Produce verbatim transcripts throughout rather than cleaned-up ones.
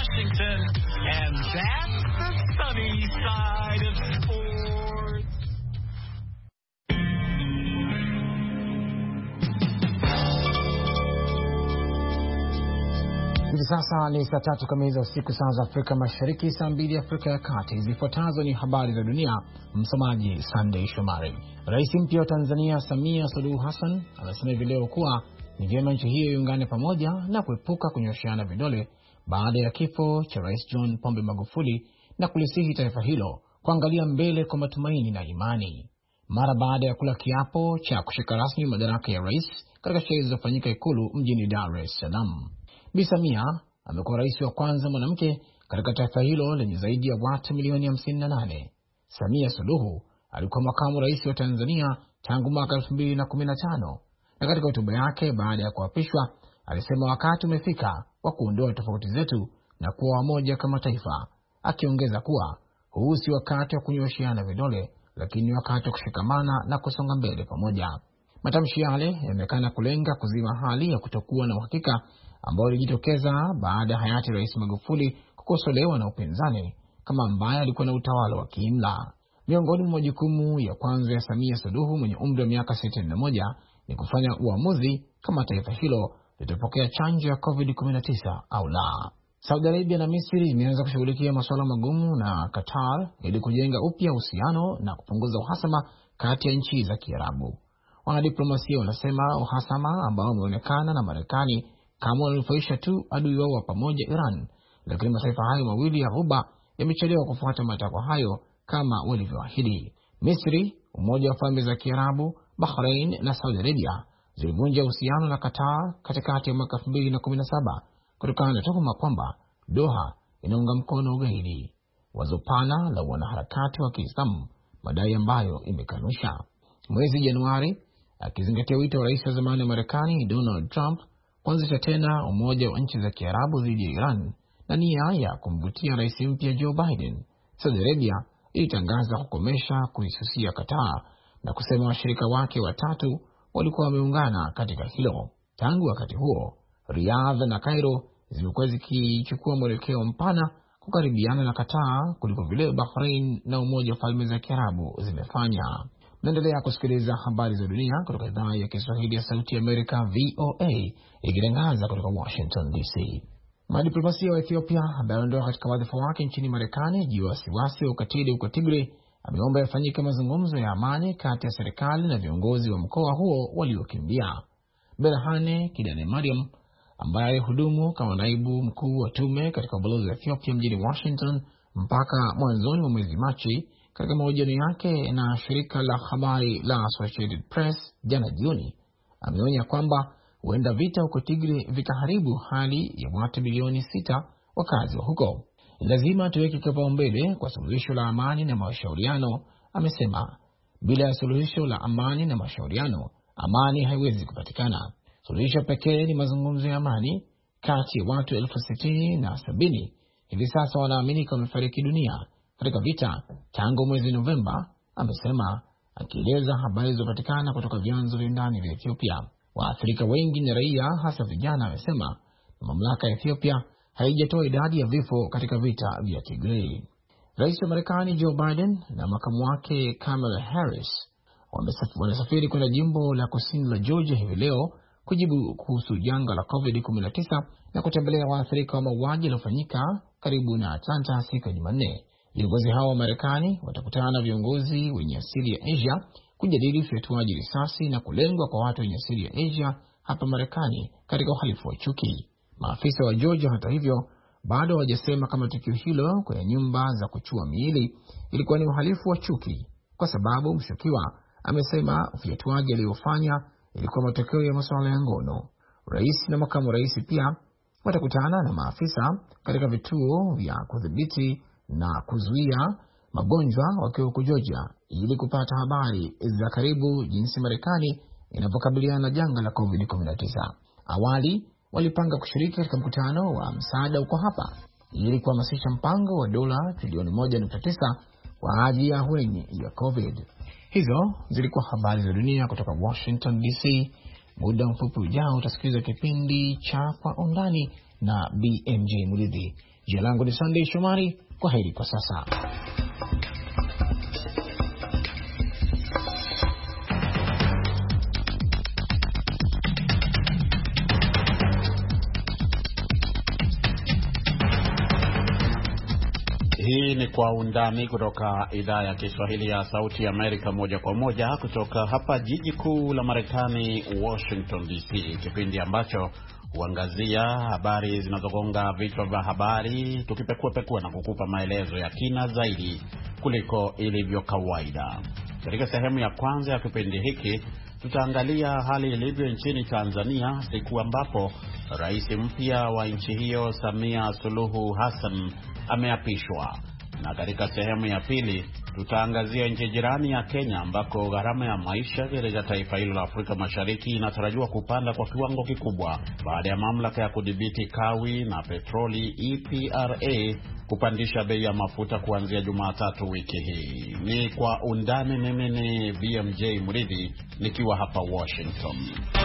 Washington, and that's the sunny side of sports. Hivi sasa ni saa tatu kamili za usiku saa za Afrika Mashariki, saa mbili Afrika ya Kati. Zifuatazo ni habari za dunia, msomaji Sunday Shomari. Rais mpya wa Tanzania Samia Suluhu Hassan amesema hivi leo kuwa ni vyema nchi hiyo iungane pamoja na kuepuka kunyosheana vidole baada ya kifo cha Rais John Pombe Magufuli, na kulisihi taifa hilo kuangalia mbele kwa matumaini na imani. Mara baada ya kula kiapo cha kushika rasmi madaraka ya rais katika sherehe zilizofanyika Ikulu mjini Dar es Salaam, Bi Samia amekuwa rais wa kwanza mwanamke katika taifa hilo lenye zaidi ya watu milioni hamsini na nane. Samia Suluhu alikuwa makamu rais wa Tanzania tangu mwaka elfu mbili na kumi na tano, na katika hotuba yake baada ya kuapishwa alisema wakati umefika wa kuondoa tofauti zetu na kuwa wamoja kama taifa, akiongeza kuwa huu si wakati wa kunyoshiana vidole, lakini wakati wa kushikamana na kusonga mbele pamoja. Matamshi yale yameonekana kulenga kuziba hali ya kutokuwa na uhakika ambayo ilijitokeza baada ya hayati Rais Magufuli kukosolewa na upinzani kama ambaye alikuwa na utawala wa kiimla. Miongoni mwa majukumu ya kwanza ya Samia Suluhu mwenye umri wa miaka sitini na moja ni kufanya uamuzi kama taifa hilo litapokea chanjo ya covid kumi na tisa au la. Saudi Arabia na Misri zimeanza kushughulikia masuala magumu na Qatar ili kujenga upya uhusiano na kupunguza uhasama kati ya nchi za Kiarabu. Wanadiplomasia wanasema uhasama ambao umeonekana na Marekani kama walinufaisha tu adui wao wa pamoja Iran, lakini mataifa hayo mawili ya Ghuba yamechelewa kufuata matakwa hayo kama walivyoahidi. Misri, Umoja wa Falme za Kiarabu, Bahrain na Saudi Arabia zilivunja uhusiano na Qatar katikati ya mwaka elfu mbili na kumi na saba kutokana na tuhuma kwamba Doha inaunga mkono ugaidi. Wazo pana la wanaharakati wa Kiislamu, madai ambayo imekanusha. Mwezi Januari, akizingatia wito wa rais wa zamani wa Marekani Donald Trump kuanzisha tena umoja wa nchi za Kiarabu dhidi ya Iran na nia ya kumvutia rais mpya Joe Biden, Saudi Arabia ilitangaza kukomesha kuisusia Qatar na kusema washirika wake watatu walikuwa wameungana katika hilo. Tangu wakati huo, Riyadh na Cairo zimekuwa zikichukua mwelekeo mpana kukaribiana na Qatar kuliko vile Bahrain na Umoja wa Falme za Kiarabu zimefanya. Naendelea kusikiliza habari za dunia kutoka idhaa ya Kiswahili ya Sauti ya Amerika V O A ikitangaza kutoka Washington D C. Mwanadiplomasia wa Ethiopia ambaye aliondoka katika wadhifa wake nchini Marekani juu ya wasiwasi wa ukatili huko Tigray ameomba yafanyike mazungumzo ya amani kati ya serikali na viongozi wa mkoa huo waliokimbia. Berhane Kidane Mariam ambaye alihudumu kama naibu mkuu wa tume katika ubalozi wa Ethiopia mjini Washington mpaka mwanzoni mwa mwezi Machi, katika mahojiano yake na shirika la habari la Associated Press jana jioni, ameonya kwamba huenda vita huko Tigray vikaharibu hali ya watu milioni sita wakazi wa huko. Lazima tuweke kipaumbele kwa suluhisho la amani na mashauriano, amesema. Bila suluhisho la amani na mashauriano, amani haiwezi kupatikana. Suluhisho pekee ni mazungumzo ya amani. Kati ya watu elfu sitini na sabini hivi sasa wanaamini wamefariki dunia katika vita tangu mwezi Novemba, amesema, akieleza habari zilizopatikana kutoka vyanzo vya ndani vya Ethiopia. Waathirika wengi ni raia, hasa vijana, amesema. Mamlaka ya Ethiopia haijatoa idadi ya vifo katika vita vya Tigray. Rais wa Marekani Joe Biden na makamu wake Kamala Harris wanasafiri kwenda jimbo la kusini la Georgia hivi leo kujibu kuhusu janga la covid kumi na tisa na kutembelea waathirika wa mauaji yaliyofanyika karibu na Atlanta siku ya Jumanne. Viongozi hao wa Marekani watakutana na viongozi wenye asili ya Asia kujadili ufyatuaji risasi na kulengwa kwa watu wenye asili ya Asia hapa Marekani katika uhalifu wa chuki. Maafisa wa Georgia, hata hivyo, bado hawajasema kama tukio hilo kwenye nyumba za kuchua miili ilikuwa ni uhalifu wa chuki, kwa sababu mshukiwa amesema ufyatuaji aliyofanya ilikuwa matokeo ya masuala ya ngono. Rais na makamu rais pia watakutana na maafisa katika vituo vya kudhibiti na kuzuia magonjwa wakiwa huko Georgia ili kupata habari za karibu jinsi Marekani inavyokabiliana na janga la covid kumi na tisa. Awali walipanga kushiriki katika mkutano wa msaada uko hapa ili kuhamasisha mpango wa dola trilioni moja nukta tisa kwa ajili ya ahueni ya COVID. Hizo zilikuwa habari za dunia kutoka Washington D C. Muda mfupi ujao utasikiliza kipindi cha Kwa Undani na B M J Muridhi. Jina langu ni Sunday Shomari. Kwa heri kwa sasa. Hii ni Kwa Undani kutoka idhaa ya Kiswahili ya Sauti ya Amerika, moja kwa moja kutoka hapa jiji kuu la Marekani, Washington D C, kipindi ambacho huangazia habari zinazogonga vichwa vya habari, tukipekua pekua na kukupa maelezo ya kina zaidi kuliko ilivyo kawaida. Katika sehemu ya kwanza ya kipindi hiki tutaangalia hali ilivyo nchini Tanzania siku ambapo rais mpya wa nchi hiyo Samia Suluhu Hassan ameapishwa. Na katika sehemu ya pili tutaangazia nchi jirani ya Kenya ambako gharama ya maisha katika taifa hilo la Afrika Mashariki inatarajiwa kupanda kwa kiwango kikubwa baada ya mamlaka ya kudhibiti kawi na petroli E P R A kupandisha bei ya mafuta kuanzia Jumatatu wiki hii. Ni Kwa Undani. Mimi ni B M J Mridhi nikiwa hapa Washington.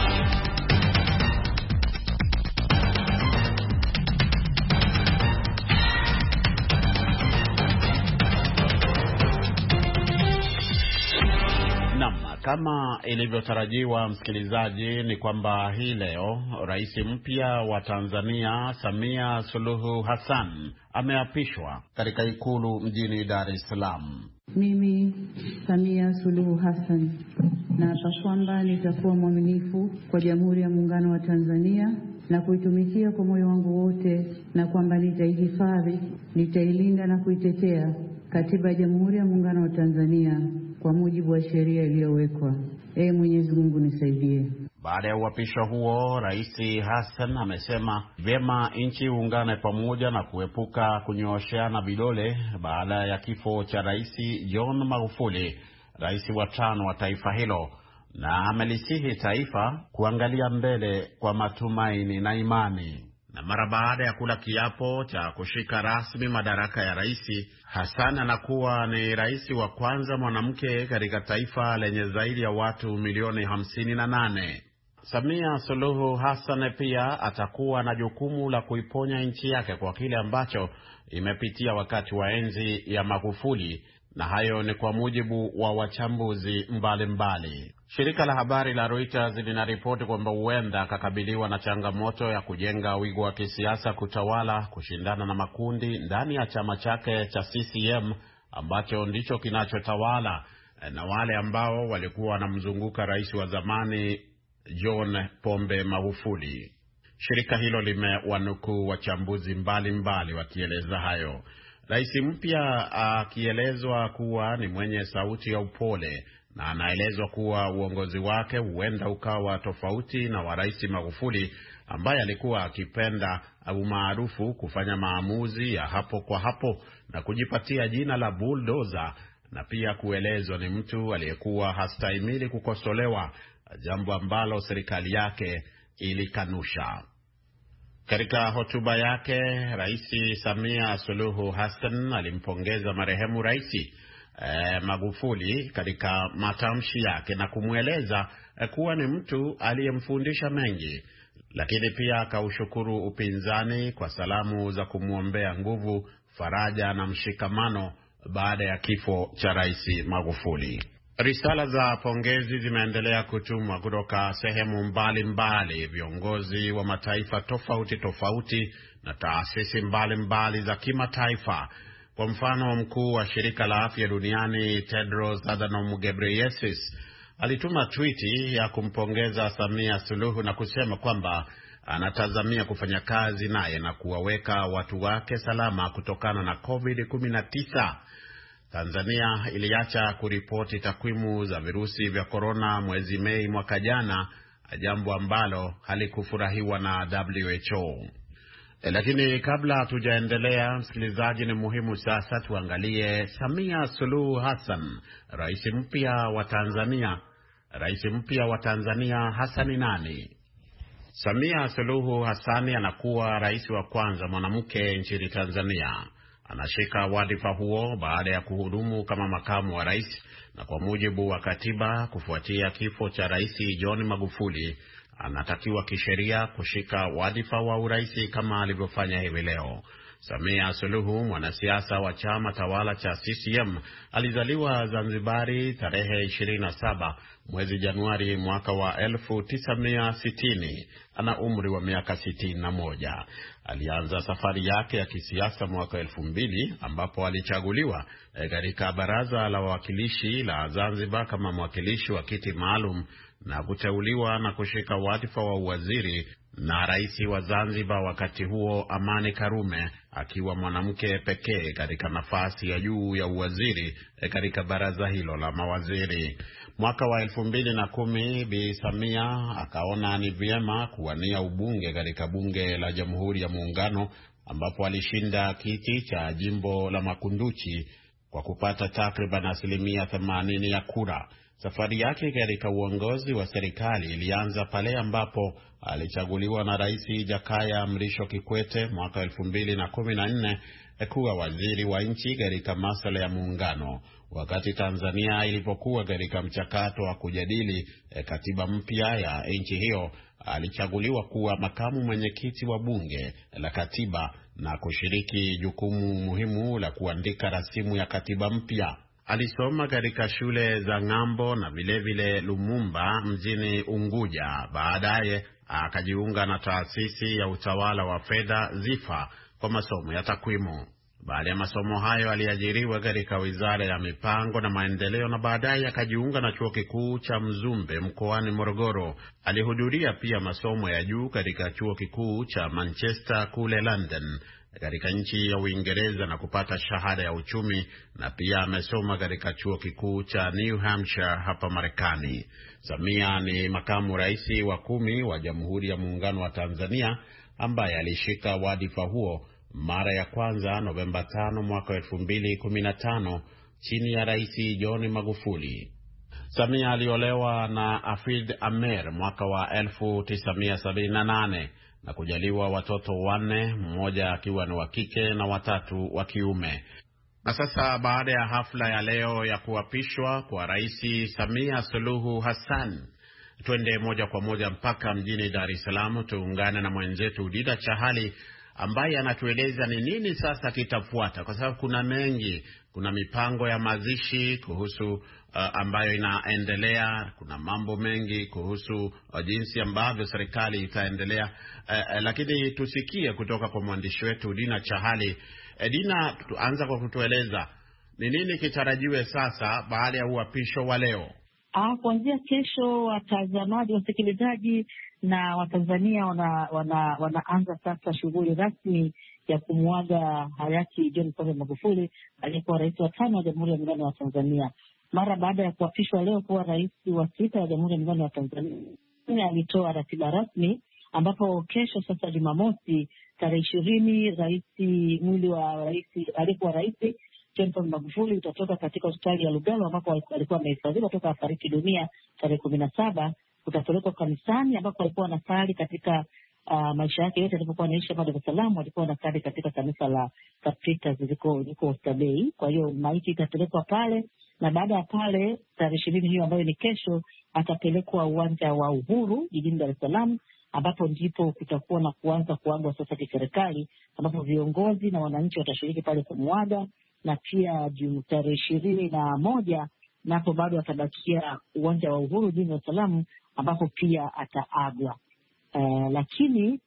Kama ilivyotarajiwa, msikilizaji, ni kwamba hii leo rais mpya wa Tanzania Samia Suluhu Hassan ameapishwa katika ikulu mjini Dar es Salaam. Mimi Samia Suluhu Hassan naapa kwamba nitakuwa mwaminifu kwa Jamhuri ya Muungano wa Tanzania na kuitumikia kwa moyo wangu wote, na kwamba nitaihifadhi, nitailinda na kuitetea Katiba ya Jamhuri ya Muungano wa Tanzania kwa mujibu wa sheria iliyowekwa. Ee Mwenyezi Mungu nisaidie. Baada ya uapisho huo, Rais Hassan amesema vyema nchi uungane pamoja na kuepuka kunyoosheana vidole baada ya kifo cha Rais John Magufuli, rais wa tano wa taifa hilo, na amelisihi taifa kuangalia mbele kwa matumaini na imani. Na mara baada ya kula kiapo cha kushika rasmi madaraka ya rais, Hassan anakuwa ni rais wa kwanza mwanamke katika taifa lenye zaidi ya watu milioni hamsini na nane. Samia Suluhu Hassan pia atakuwa na jukumu la kuiponya nchi yake kwa kile ambacho imepitia wakati wa enzi ya Magufuli, na hayo ni kwa mujibu wa wachambuzi mbalimbali. Shirika la habari la Reuters linaripoti kwamba huenda akakabiliwa na changamoto ya kujenga wigo wa kisiasa kutawala, kushindana na makundi ndani ya chama chake cha C C M ambacho ndicho kinachotawala, na wale ambao walikuwa wanamzunguka rais wa zamani John Pombe Magufuli. Shirika hilo limewanukuu wachambuzi mbalimbali wakieleza hayo. Rais mpya akielezwa kuwa ni mwenye sauti ya upole, na anaelezwa kuwa uongozi wake huenda ukawa tofauti na wa Rais Magufuli ambaye alikuwa akipenda au maarufu kufanya maamuzi ya hapo kwa hapo na kujipatia jina la bulldozer, na pia kuelezwa ni mtu aliyekuwa hastahimili kukosolewa, jambo ambalo serikali yake ilikanusha. Katika hotuba yake, Rais Samia Suluhu Hassan alimpongeza marehemu Rais eh, Magufuli katika matamshi yake na kumweleza eh, kuwa ni mtu aliyemfundisha mengi, lakini pia akaushukuru upinzani kwa salamu za kumwombea nguvu, faraja na mshikamano baada ya kifo cha Rais Magufuli. Risala za pongezi zimeendelea kutumwa kutoka sehemu mbalimbali, viongozi wa mataifa tofauti tofauti na taasisi mbalimbali za kimataifa. Kwa mfano, mkuu wa shirika la afya duniani Tedros Adhanom Ghebreyesus alituma twiti ya kumpongeza Samia Suluhu na kusema kwamba anatazamia kufanya kazi naye na kuwaweka watu wake salama kutokana na covid kumi na tisa. Tanzania iliacha kuripoti takwimu za virusi vya korona mwezi Mei mwaka jana, jambo ambalo halikufurahiwa na W H O. E, lakini kabla hatujaendelea, msikilizaji, ni muhimu sasa tuangalie Samia Suluhu Hassan, rais mpya wa Tanzania. Rais mpya wa Tanzania hasa ni nani? Samia Suluhu Hassan anakuwa rais wa kwanza mwanamke nchini Tanzania. Anashika wadhifa huo baada ya kuhudumu kama makamu wa rais, na kwa mujibu wa katiba, kufuatia kifo cha Rais John Magufuli, anatakiwa kisheria kushika wadhifa wa urais kama alivyofanya hivi leo. Samia Suluhu, mwanasiasa wa chama tawala cha C C M, alizaliwa Zanzibari tarehe ishirini na saba mwezi Januari mwaka wa elfu tisa mia sitini. Ana umri wa miaka sitini na moja. Alianza safari yake ya kisiasa mwaka elfu mbili ambapo alichaguliwa katika baraza la wawakilishi la Zanzibar kama mwakilishi wa kiti maalum na kuteuliwa na kushika wadhifa wa uwaziri na rais wa Zanzibar wakati huo Amani Karume, akiwa mwanamke pekee katika nafasi ya juu ya uwaziri katika baraza hilo la mawaziri. Mwaka wa elfu mbili na kumi Bi Samia akaona ni vyema kuwania ubunge katika bunge la Jamhuri ya Muungano, ambapo alishinda kiti cha jimbo la Makunduchi kwa kupata takriban asilimia themanini ya kura. Safari yake katika uongozi wa serikali ilianza pale ambapo alichaguliwa na Rais Jakaya Mrisho Kikwete mwaka elfu mbili na kumi na nne kuwa waziri wa nchi katika masuala ya muungano, wakati Tanzania ilipokuwa katika mchakato wa kujadili katiba mpya ya nchi hiyo. Alichaguliwa kuwa makamu mwenyekiti wa bunge la katiba na kushiriki jukumu muhimu la kuandika rasimu ya katiba mpya. Alisoma katika shule za Ng'ambo na vilevile Lumumba mjini Unguja. Baadaye akajiunga na taasisi ya utawala wa fedha ZIFA kwa masomo ya takwimu. Baada ya masomo hayo aliajiriwa katika Wizara ya Mipango na Maendeleo na baadaye akajiunga na Chuo Kikuu cha Mzumbe mkoani Morogoro. Alihudhuria pia masomo ya juu katika Chuo Kikuu cha Manchester kule London katika nchi ya Uingereza na kupata shahada ya uchumi, na pia amesoma katika Chuo Kikuu cha New Hampshire hapa Marekani. Samia ni makamu rais wa kumi wa Jamhuri ya Muungano wa Tanzania ambaye alishika wadhifa huo mara ya kwanza Novemba tano mwaka elfu mbili kumi na tano chini ya Rais John Magufuli. Samia aliolewa na Afid Amer mwaka wa elfu tisa mia sabini na nane na kujaliwa watoto wanne, mmoja akiwa ni wa kike na watatu wa kiume. Na sasa baada ya hafla ya leo ya kuapishwa kwa Rais Samia Suluhu Hassan, twende moja kwa moja mpaka mjini Dar es Salaam tuungane na mwenzetu Dida Chahali ambaye anatueleza ni nini sasa kitafuata, kwa sababu kuna mengi. Kuna mipango ya mazishi kuhusu uh, ambayo inaendelea. Kuna mambo mengi kuhusu uh, jinsi ambavyo serikali itaendelea. Uh, uh, lakini tusikie kutoka kwa mwandishi wetu Dina Chahali. Uh, Dina, tuanza kwa kutueleza ni nini kitarajiwe sasa baada ya uapisho wa leo. Ah, kuanzia kesho watazamaji, wasikilizaji na Watanzania wana, wana, wanaanza sasa shughuli rasmi ya kumwaga hayati John Pombe Magufuli aliyekuwa rais wa tano wa Jamhuri ya Muungano wa Tanzania. Mara baada ya kuapishwa leo kuwa rais wa sita wa Jamhuri ya Muungano wa Tanzania, alitoa ratiba rasmi ambapo kesho sasa Jumamosi tarehe ishirini rais mwili wa rais aliyekuwa rais John Pombe Magufuli utatoka katika hospitali ya Lugalo ambapo alikuwa amehifadhiwa toka afariki dunia tarehe kumi na saba, utapelekwa kanisani ambapo alikuwa anasali katika uh, maisha yake yote alipokuwa anaishi hapa Dar es Salaam. Alikuwa anasali katika kanisa la Capitas liko liko Oysterbay. Kwa hiyo maiti itapelekwa pale, na baada ya pale tarehe ishirini hiyo ambayo ni kesho atapelekwa uwanja wa Uhuru jijini Dar es Salaam, ambapo ndipo kutakuwa na kuanza kuagwa sasa kiserikali, ambapo viongozi na wananchi watashiriki pale kumwaga. Na pia tarehe ishirini na moja napo bado atabakia uwanja wa Uhuru jijini Dar es Salaam ambapo pia ataagwa. Uh, lakini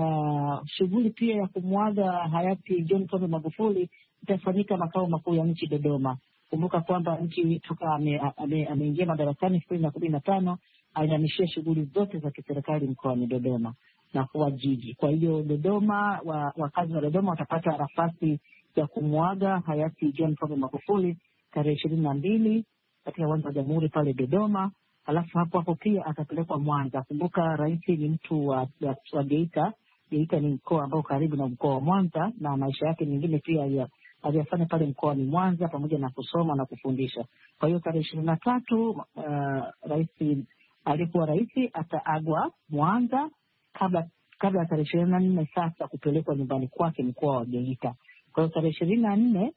uh, shughuli pia ya kumwaga hayati John Pombe Magufuli itafanyika makao makuu ya nchi Dodoma. Kumbuka kwamba nchi toka ameingia ame, ame madarakani elfu mbili na kumi na tano ainamishia shughuli zote za kiserikali mkoani Dodoma na kuwa jiji. Kwa hiyo Dodoma, wakazi wa Dodoma watapata nafasi ya kumwaga hayati John Pombe Magufuli tarehe ishirini na mbili katika uwanja wa Jamhuri pale Dodoma. Alafu hapo hapo pia atapelekwa Mwanza. Kumbuka rais ni mtu wa, wa, wa Geita. Geita ni mkoa ambao karibu na mkoa wa Mwanza, na maisha yake mengine pia aliyafanya pale mkoa ni Mwanza pamoja na kusoma na kufundisha. Kwa hiyo tarehe ishirini na tatu uh, rais alikuwa rais ataagwa Mwanza kabla kabla ya tarehe ishirini na nne sasa kupelekwa nyumbani kwake mkoa wa Geita. Kwa hiyo tarehe ishirini na nne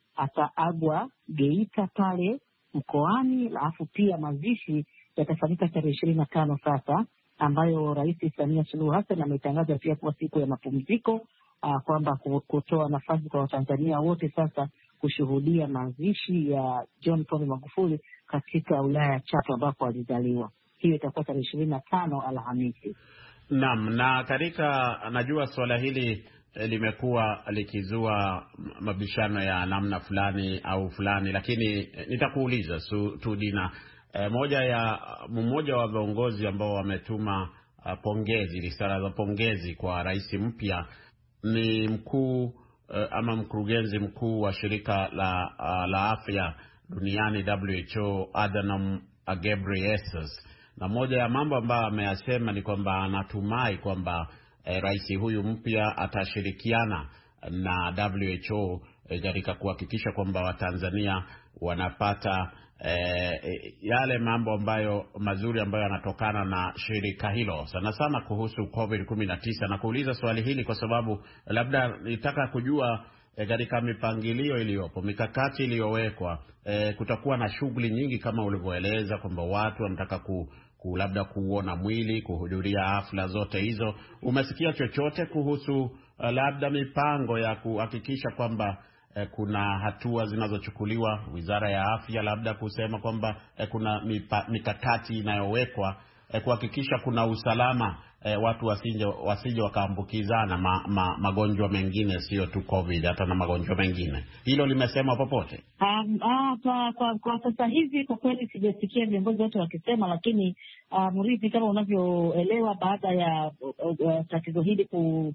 ataagwa Geita pale mkoani, alafu pia mazishi yatafanyika tarehe ishirini na tano sasa, ambayo Rais Samia Suluhu Hassan ametangaza pia kuwa siku ya mapumziko uh, kwamba kutoa nafasi kwa Watanzania wote sasa kushuhudia mazishi ya John Pombe Magufuli katika wilaya ya Chato ambapo alizaliwa. Hiyo itakuwa tarehe ishirini na tano Alhamisi. Naam, na katika najua swala hili limekuwa likizua mabishano ya namna fulani au fulani, lakini nitakuuliza tu Dina, e, moja ya mmoja wa viongozi ambao wametuma uh, pongezi, risala za pongezi kwa rais mpya ni mkuu uh, ama mkurugenzi mkuu wa shirika la uh, la afya duniani W H O Adhanom Ghebreyesus, na moja ya mambo ambayo ameyasema ni kwamba anatumai kwamba eh, rais huyu mpya atashirikiana na W H O katika eh, kuhakikisha kwamba Watanzania wanapata eh, yale mambo ambayo mazuri ambayo yanatokana na shirika hilo, sana sana kuhusu covid kumi na tisa. Na kuuliza swali hili kwa sababu labda nitaka kujua katika e, mipangilio iliyopo, mikakati iliyowekwa, e, kutakuwa na shughuli nyingi kama ulivyoeleza kwamba watu wanataka ku, ku labda kuona mwili, kuhudhuria hafla zote hizo. Umesikia chochote kuhusu uh, labda mipango ya kuhakikisha kwamba eh, kuna hatua zinazochukuliwa Wizara ya Afya, labda kusema kwamba eh, kuna mipa, mikakati inayowekwa eh, kuhakikisha kuna usalama, eh, watu wasije wasije wakaambukizana ma, ma, magonjwa mengine, sio tu COVID, hata na magonjwa mengine? Hilo limesema popote? Um, ah, kwa, kwa, kwa sasa hivi kwa kweli sijasikia viongozi wote wakisema, lakini uh, Murithi, kama unavyoelewa, baada ya uh, uh, tatizo hili ku,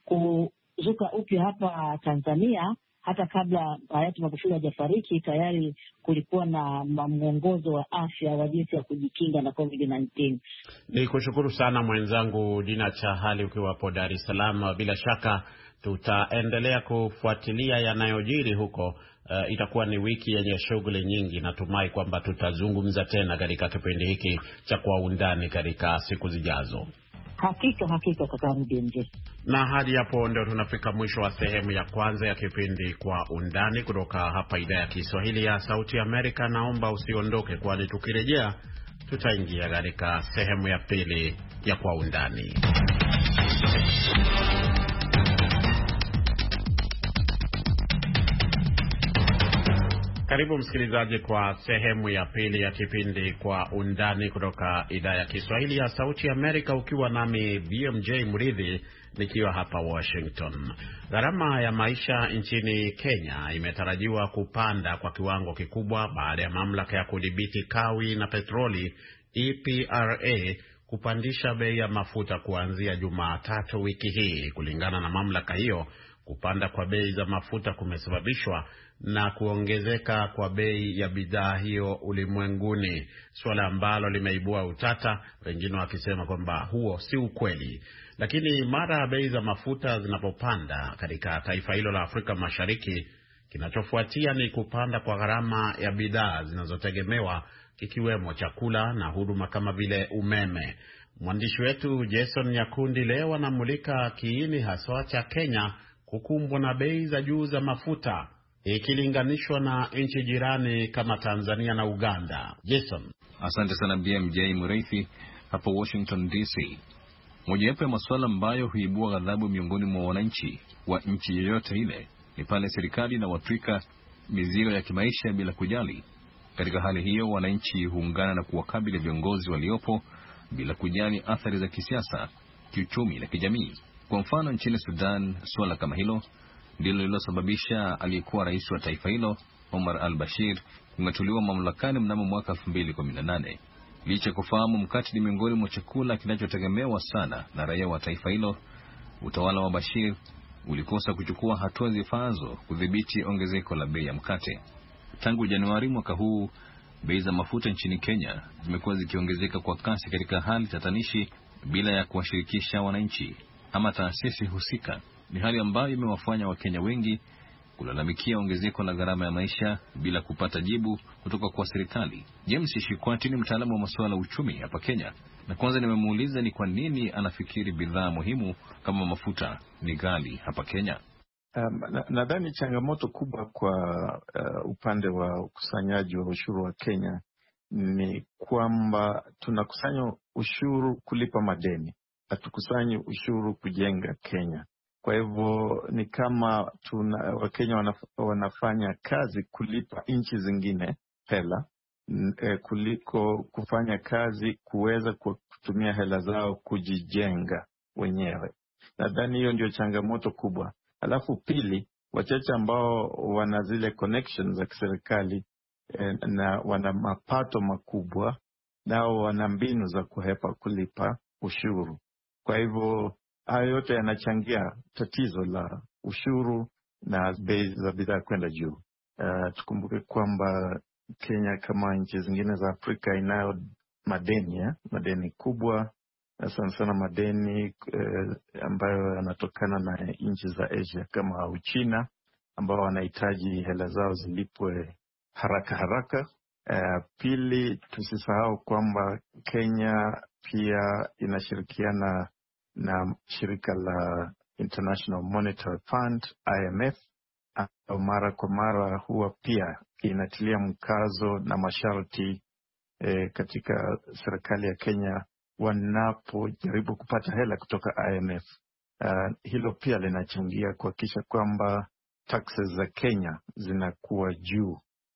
kuzuka upya hapa Tanzania, hata kabla hayati Magufuli hajafariki, tayari kulikuwa na mwongozo wa afya wa jinsi ya kujikinga na covid kumi na tisa. Ni kushukuru sana mwenzangu Dina Chahali ukiwa hapo Dar es Salaam. Bila shaka tutaendelea kufuatilia yanayojiri huko. Uh, itakuwa ni wiki yenye shughuli nyingi. Natumai kwamba tutazungumza tena katika kipindi hiki cha Kwa Undani katika siku zijazo. Hakika hakika kaka Mdenje. Na hadi hapo ndio tunafika mwisho wa sehemu ya kwanza ya kipindi Kwa Undani kutoka hapa idhaa ya Kiswahili ya Sauti ya Amerika. Naomba usiondoke, kwani tukirejea tutaingia katika sehemu ya pili ya Kwa Undani. Karibu msikilizaji kwa sehemu ya pili ya kipindi Kwa Undani kutoka idhaa ya Kiswahili ya Sauti ya Amerika, ukiwa nami B M J Murithi nikiwa hapa Washington. Gharama ya maisha nchini Kenya imetarajiwa kupanda kwa kiwango kikubwa baada ya mamlaka ya kudhibiti kawi na petroli E P R A kupandisha bei ya mafuta kuanzia Jumatatu wiki hii. Kulingana na mamlaka hiyo, kupanda kwa bei za mafuta kumesababishwa na kuongezeka kwa bei ya bidhaa hiyo ulimwenguni, swala ambalo limeibua utata, wengine wakisema kwamba huo si ukweli. Lakini mara bei za mafuta zinapopanda katika taifa hilo la Afrika Mashariki, kinachofuatia ni kupanda kwa gharama ya bidhaa zinazotegemewa, kikiwemo chakula na huduma kama vile umeme. Mwandishi wetu Jason Nyakundi leo anamulika kiini haswa cha Kenya kukumbwa na bei za juu za mafuta ikilinganishwa na nchi jirani kama Tanzania na Uganda. Jason. Asante sana B M J Murithi hapo Washington D C. Mojawapo ya masuala ambayo huibua ghadhabu miongoni mwa wananchi wa nchi yoyote ile ni pale serikali na watwika mizigo ya kimaisha bila kujali. Katika hali hiyo, wananchi huungana na kuwakabili viongozi waliopo bila kujali athari za kisiasa, kiuchumi na kijamii. Kwa mfano, nchini Sudan, suala kama hilo ndilo lililosababisha aliyekuwa rais wa taifa hilo Omar al-Bashir kung'atuliwa mamlakani mnamo mwaka elfu mbili kumi na nane. Licha kufahamu mkate ni miongoni mwa chakula kinachotegemewa sana na raia wa taifa hilo, utawala wa Bashir ulikosa kuchukua hatua zifaazo kudhibiti ongezeko la bei ya mkate. Tangu Januari mwaka huu, bei za mafuta nchini Kenya zimekuwa zikiongezeka kwa kasi katika hali tatanishi bila ya kuwashirikisha wananchi ama taasisi husika. Ni hali ambayo imewafanya Wakenya wengi kulalamikia ongezeko la gharama ya maisha bila kupata jibu kutoka kwa serikali. James Shikwati ni mtaalamu wa masuala ya uchumi hapa Kenya, na kwanza nimemuuliza ni kwa nini anafikiri bidhaa muhimu kama mafuta ni ghali hapa Kenya. Um, nadhani na changamoto kubwa kwa uh, upande wa ukusanyaji wa ushuru wa Kenya ni kwamba tunakusanya ushuru kulipa madeni, hatukusanyi ushuru kujenga Kenya. Kwa hivyo ni kama tuna Wakenya wanaf, wanafanya kazi kulipa nchi zingine hela e, kuliko kufanya kazi kuweza kutumia hela zao kujijenga wenyewe. Nadhani hiyo ndio changamoto kubwa. Alafu pili, wachache ambao wana zile connections za kiserikali e, na wana mapato makubwa, nao wana mbinu za kuhepa kulipa ushuru. Kwa hivyo hayo yote yanachangia tatizo la ushuru na bei za bidhaa kwenda juu. Uh, tukumbuke kwamba Kenya kama nchi zingine za Afrika inayo madeni ya? madeni kubwa, sana sana madeni uh, ambayo yanatokana na nchi za Asia kama Uchina, ambao wanahitaji hela zao zilipwe haraka haraka. Uh, pili, tusisahau kwamba Kenya pia inashirikiana na shirika la International Monetary Fund I M F, au mara kwa mara huwa pia inatilia mkazo na masharti eh, katika serikali ya Kenya wanapojaribu kupata hela kutoka I M F. Uh, hilo pia linachangia kuhakikisha kwamba taxes za Kenya zinakuwa juu.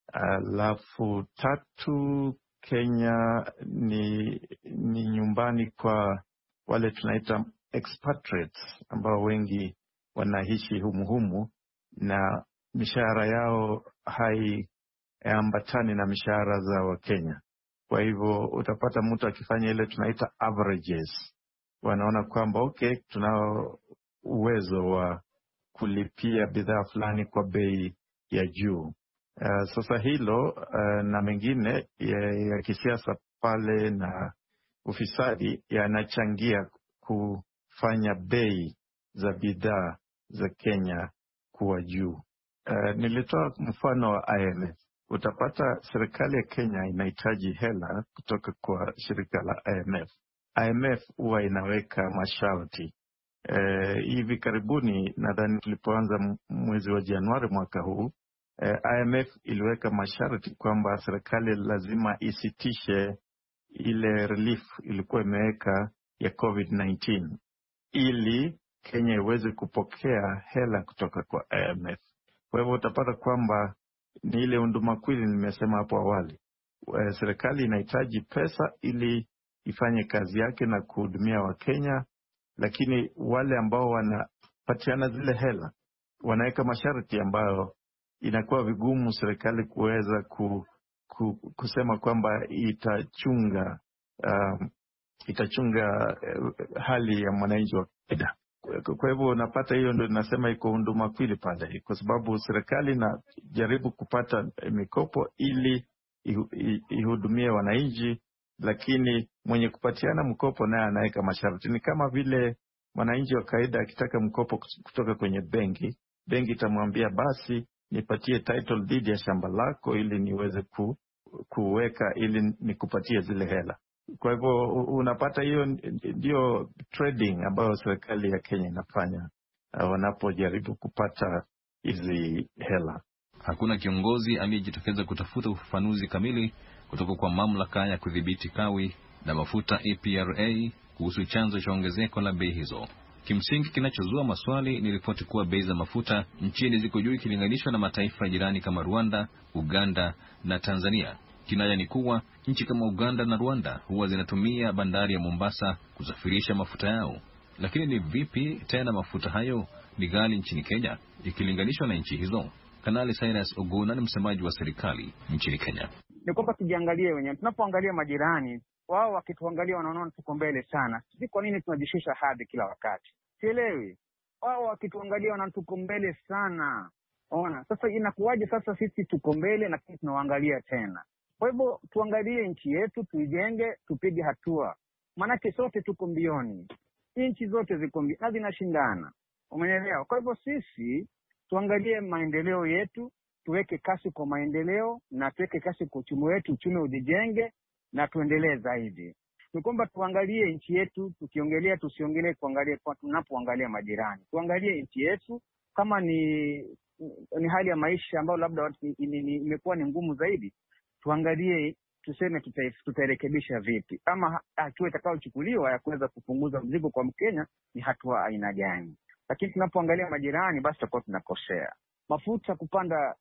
Alafu uh, tatu, Kenya ni, ni nyumbani kwa wale tunaita expatriates ambao wengi wanaishi humuhumu na mishahara yao haiambatani na mishahara za Wakenya. Kwa hivyo utapata mtu akifanya ile tunaita averages. Wanaona kwamba okay, tunao uwezo wa kulipia bidhaa fulani kwa bei ya juu. Uh, sasa hilo uh, na mengine ya, ya kisiasa pale na ufisadi yanachangia kufanya bei za bidhaa za Kenya kuwa juu. Uh, nilitoa mfano wa I M F. Utapata serikali ya Kenya inahitaji hela kutoka kwa shirika la I M F. I M F huwa inaweka masharti. Uh, hivi karibuni nadhani tulipoanza mwezi wa Januari mwaka huu, uh, I M F iliweka masharti kwamba serikali lazima isitishe ile relief ilikuwa imeweka ya COVID nineteen ili Kenya iweze kupokea hela kutoka kwa I M F. Kwa hivyo utapata kwamba ni ile undumakuwili nimesema hapo awali. Serikali inahitaji pesa ili ifanye kazi yake na kuhudumia Wakenya, lakini wale ambao wanapatiana zile hela wanaweka masharti ambayo inakuwa vigumu serikali kuweza ku, ku, kusema kwamba itachunga um, itachunga uh, hali ya mwananchi wa kawaida. Kwa hivyo unapata hiyo ndio nasema iko undumakuwili pale, kwa sababu serikali inajaribu kupata mikopo ili ihudumie wananchi, lakini mwenye kupatiana mkopo naye anaweka masharti. Ni kama vile mwananchi wa kawaida akitaka mkopo kutoka kwenye benki, benki itamwambia basi nipatie title deed ya shamba lako ili niweze ku, kuweka ili nikupatie zile hela. Kwa hivyo unapata hiyo ndio trading ambayo serikali ya Kenya inafanya uh, wanapojaribu kupata hizi hela. Hakuna kiongozi aliyejitokeza kutafuta ufafanuzi kamili kutoka kwa mamlaka ya kudhibiti kawi na mafuta E P R A kuhusu chanzo cha ongezeko la bei hizo. Kimsingi kinachozua maswali ni ripoti kuwa bei za mafuta nchini ziko juu ikilinganishwa na mataifa jirani kama Rwanda, Uganda na Tanzania. Kinaya ni kuwa nchi kama Uganda na Rwanda huwa zinatumia bandari ya Mombasa kusafirisha mafuta yao. Lakini ni vipi tena mafuta hayo ni ghali nchini Kenya ikilinganishwa na nchi hizo? Kanali Cyrus Oguna ni msemaji wa serikali nchini Kenya. Ni kwamba tujiangalie wenyewe. Tunapoangalia majirani, wao wakituangalia wanaona tuko mbele sana. Sisi kwa nini tunajishusha hadhi kila wakati? Sielewi. Wao wakituangalia wanaona tuko mbele sana. Ona, sasa inakuwaje sasa sisi tuko mbele na sisi tunawaangalia tena? Kwa hivyo tuangalie nchi yetu, tuijenge, tupige hatua. Maanake sote tuko mbioni. Nchi zote ziko mbioni na zinashindana. Umeelewa? Kwa hivyo sisi tuangalie maendeleo yetu, tuweke kasi kwa maendeleo na tuweke kasi kwa uchumi wetu, uchumi ujijenge na tuendelee zaidi. Ni kwamba tuangalie nchi yetu, tukiongelea tusiongelee kuangalia kwa tunapoangalia majirani. Tuangalie nchi yetu kama ni ni hali ya maisha ambayo labda imekuwa ni ngumu zaidi. Tuangalie tuseme tutarekebisha vipi, ama hatua itakayochukuliwa ya kuweza kupunguza mzigo kwa Mkenya ni hatua aina gani. lakini tunapoangalia majirani basi tutakuwa tunakosea. Mafuta kupanda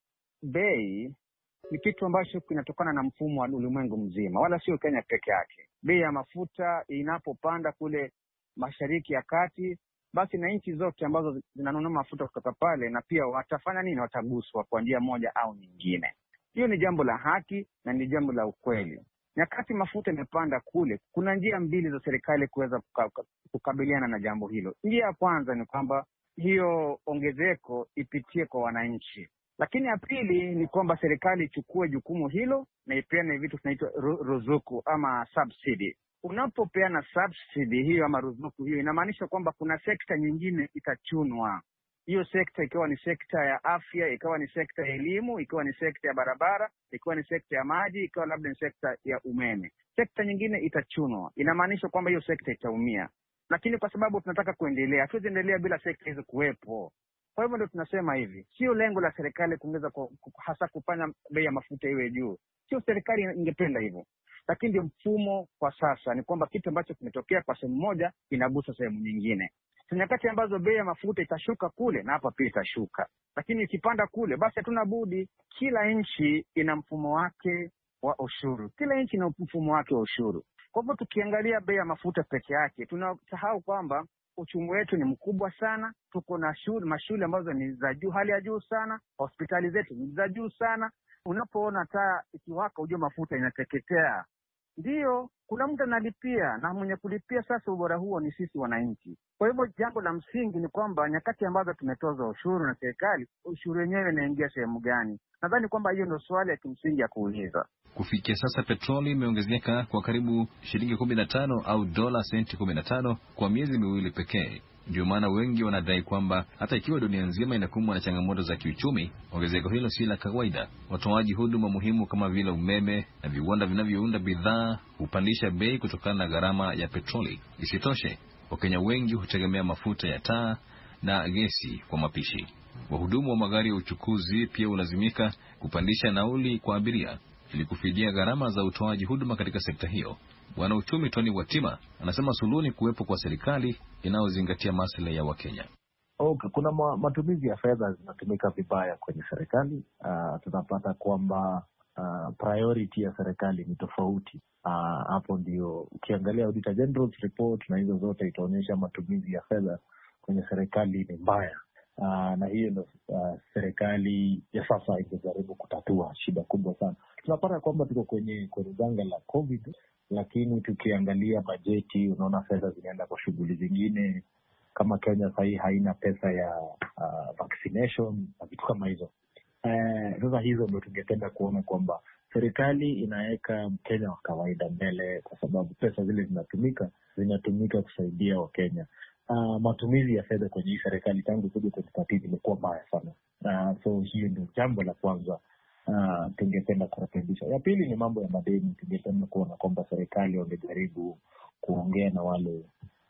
bei ni kitu ambacho kinatokana na mfumo wa ulimwengu mzima, wala sio Kenya peke yake. Bei ya mafuta inapopanda kule Mashariki ya Kati, basi na nchi zote ambazo zinanunua mafuta kutoka pale na pia watafanya nini? Wataguswa kwa njia moja au nyingine. Hiyo ni jambo la haki na ni jambo la ukweli. Nyakati mafuta imepanda kule, kuna njia mbili za serikali kuweza kukabiliana na jambo hilo. Njia ya kwanza ni kwamba hiyo ongezeko ipitie kwa wananchi. Lakini ya pili ni kwamba serikali ichukue jukumu hilo na ipeane vitu tunaitwa ruzuku ama subsidy. Unapopeana subsidy hiyo ama ruzuku hiyo, inamaanisha kwamba kuna sekta nyingine itachunwa. Hiyo sekta ikiwa ni sekta ya afya, ikiwa ni sekta ya elimu, ikiwa ni sekta ya barabara, ikiwa ni sekta ya maji, ikiwa labda ni sekta ya umeme. Sekta nyingine itachunwa. Inamaanisha kwamba hiyo sekta itaumia. Lakini kwa sababu tunataka kuendelea, hatuwezi endelea bila sekta hizo kuwepo. Kwa hivyo ndio tunasema hivi, sio lengo la serikali kuongeza hasa kufanya bei ya mafuta iwe juu. Sio serikali ingependa hivyo. Lakini ndio mfumo kwa sasa ni kwamba kitu ambacho kimetokea kwa sehemu moja inagusa sehemu nyingine. Nyakati ambazo bei ya mafuta itashuka kule na hapa pia itashuka. Lakini ikipanda kule basi hatuna budi. Kila nchi ina mfumo wake wa ushuru. Kila nchi ina mfumo wake wa ushuru. Kwa hivyo tukiangalia bei ya mafuta peke yake, tunasahau kwamba uchumi wetu ni mkubwa sana. Tuko na shule, mashule ambazo ni za juu, hali ya juu sana. Hospitali zetu ni za juu sana. Unapoona taa ikiwaka ujue mafuta inateketea. Ndio, kuna mtu analipia na mwenye kulipia sasa ubora huo ni sisi wananchi. Kwa hivyo jambo la msingi ni kwamba nyakati ambazo tumetoza ushuru na serikali, ushuru wenyewe unaingia sehemu gani? Nadhani kwamba hiyo ndio swali ya kimsingi ya kuuliza. Kufikia sasa petroli imeongezeka kwa karibu shilingi kumi na tano au dola senti kumi na tano kwa miezi miwili pekee. Ndio maana wengi wanadai kwamba hata ikiwa dunia nzima inakumbwa na changamoto za kiuchumi, ongezeko hilo si la kawaida. Watoaji huduma muhimu kama vile umeme na viwanda vinavyounda bidhaa hupandisha bei kutokana na gharama ya petroli. Isitoshe, Wakenya wengi hutegemea mafuta ya taa na gesi kwa mapishi. Wahudumu wa magari ya uchukuzi pia hulazimika kupandisha nauli kwa abiria ili kufidia gharama za utoaji huduma katika sekta hiyo. Bwana Uchumi Tony Watima anasema suluhu ni kuwepo kwa serikali inayozingatia maslahi ya Wakenya. Okay, kuna ma, matumizi ya fedha zinatumika vibaya kwenye serikali. Uh, tunapata kwamba uh, priority ya serikali ni tofauti. Uh, hapo ndio ukiangalia Auditor General's report na hizo zote itaonyesha matumizi ya fedha kwenye serikali ni mbaya. Uh, na hiyo ndio uh, serikali ya sasa inajaribu kutatua shida kubwa sana. Tunapata kwamba tuko kwenye kwenye janga la COVID, lakini tukiangalia bajeti unaona fedha zinaenda kwa shughuli zingine. Kama Kenya sasa hii haina pesa ya uh, vaccination na vitu kama hizo. Eh, sasa hizo ndio tungependa kuona kwamba serikali inaweka Mkenya wa kawaida mbele, kwa sababu pesa zile zinatumika zinatumika kusaidia Wakenya. Uh, matumizi ya fedha kwenye hii serikali tangu kuja kwenye tatizo imekuwa mbaya sana. Uh, so hiyo ndio jambo la kwanza uh, tungependa kurekebisha. Ya pili ni mambo ya madeni. Tungependa kuona kwamba serikali wangejaribu kuongea na wale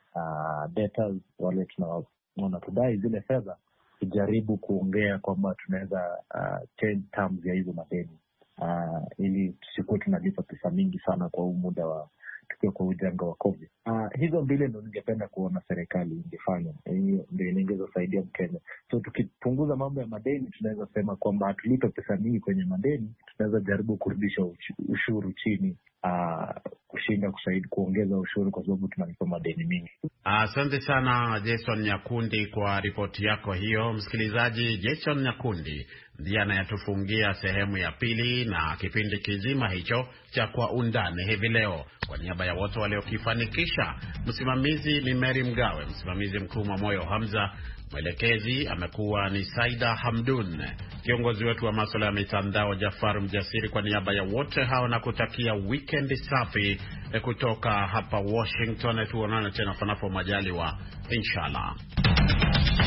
uh, debtors, wale tunaona tudai zile fedha, tujaribu kuongea kwamba tunaweza uh, change terms ya hizo madeni uh, ili tusikuwe tunalipa pesa mingi sana kwa huu muda wa tukiwa kwa ujanga wa COVID. Uh, hizo mbili ndio ningependa kuona serikali ingefanya. Hiyo ndio ingeweza kusaidia Mkenya. So tukipunguza mambo ya madeni, tunaweza sema kwamba hatulipe pesa mingi kwenye madeni, tunaweza jaribu kurudisha ushuru chini, uh, kushinda kusaidia kuongeza ushuru kwa sababu tunalipa madeni mingi. Asante uh, sana Jason Nyakundi kwa ripoti yako hiyo. Msikilizaji, Jason Nyakundi ndiye anayatufungia sehemu ya pili na kipindi kizima hicho cha Kwa Undani hivi leo. Kwa niaba ya wote waliokifanikisha, msimamizi ni Mary Mgawe, msimamizi mkuu Moyo Hamza, mwelekezi amekuwa ni Saida Hamdun, kiongozi wetu wa masuala ya mitandao Jafar Mjasiri. Kwa niaba ya wote hao na kutakia weekend safi kutoka hapa Washington. Tuonane tena panapo majaliwa, inshallah.